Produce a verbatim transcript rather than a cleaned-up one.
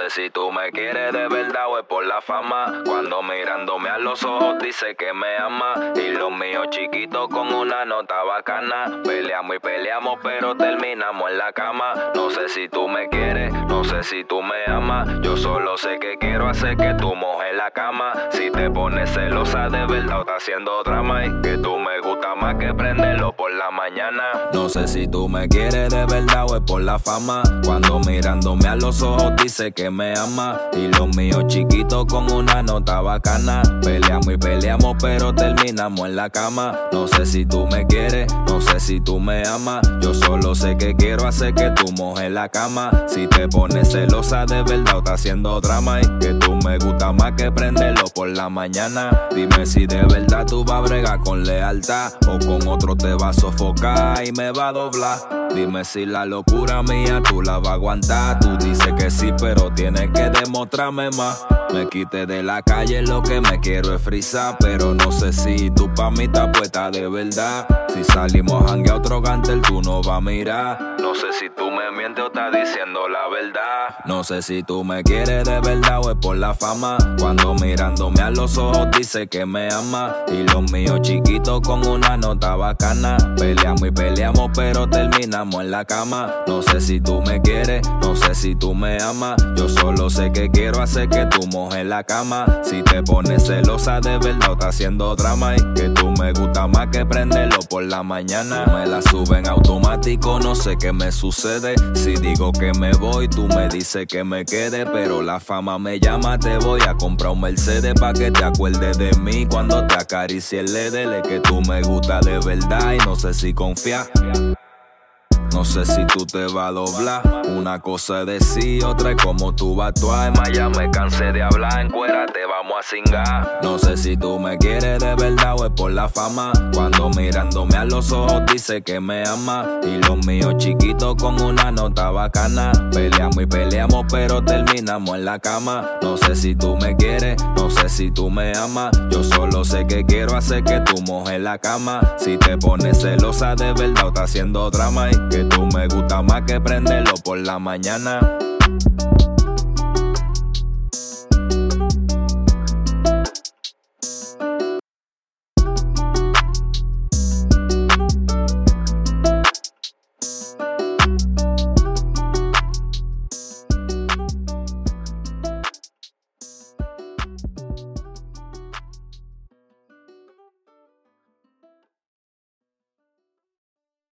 sé si tú me quieres de verdad o es por la fama. Cuando mirándome a los ojos dice que me ama. Y los míos chiquitos con una nota bacana. Peleamos y peleamos pero terminamos en la cama. No sé si tú me quieres, no sé si tú me amas. Yo solo sé que quiero hacer que tú mojes la cama. Si te pones celosa de verdad o estás haciendo drama. Y que tú me gusta más que prenderlo por la mañana. No sé si tú me quieres de verdad o es por la fama. Cuando mirándome a los ojos dice que me ama. Y los míos chiquitos con una nota bacana. Peleamos y peleamos pero terminamos en la cama. No sé si tú me quieres, no sé si tú me amas. Yo solo sé que quiero hacer que tú mojes la cama. Si te pones celosa de verdad o estás haciendo drama. Y que tú me gusta más que prenderlo por la mañana. Dime si de verdad tú vas a bregar con lealtad o con otro te va a sofocar y me va a doblar. Dime si la locura mía tú la vas a aguantar. Tú dices que sí pero tienes que demostrarme más. Me quité de la calle, lo que me quiero es frizar. Pero no sé si tú pa' mí estás puesta de verdad. Si salimos a janguear otro gantel tú no vas a mirar. No sé si tú me mientes o estás diciendo la verdad. No sé si tú me quieres de verdad o es por la fama. Cuando mirándome a los ojos dice que me ama. Y los míos chiquitos con una nota bacana. Peleamos y peleamos pero terminamos en la cama. No sé si tú me quieres, no sé si tú me amas. Yo solo sé que quiero hacer que tú mojes la cama. Si te pones celosa de verdad o estás haciendo drama. Y que tú me gusta más que prenderlo por la mañana. Tú me la subes en automático, no sé qué me sucede. Si digo que me voy, tú me dices que me quede. Pero la fama me llama, te voy a comprar un Mercedes pa' que te acuerdes de mí cuando te acaricie el Edele. Que tú me gusta de verdad y no sé si confías. No sé si tú te vas a doblar. Una cosa es decir, otra es como tú vas a actuar. Más ya me cansé de hablar, encuérate, vamos a cingar. No sé si tú me quieres de verdad o es por la fama. Cuando mirándome a los ojos dice que me ama. Y los míos chiquitos con una nota bacana. Peleamos y peleamos pero terminamos en la cama. No sé si tú me quieres, no sé si tú me amas. Yo solo sé que quiero hacer que tú mojes la cama. Si te pones celosa de verdad o estás haciendo drama. Y que tú me gusta más que prenderlo por la mañana.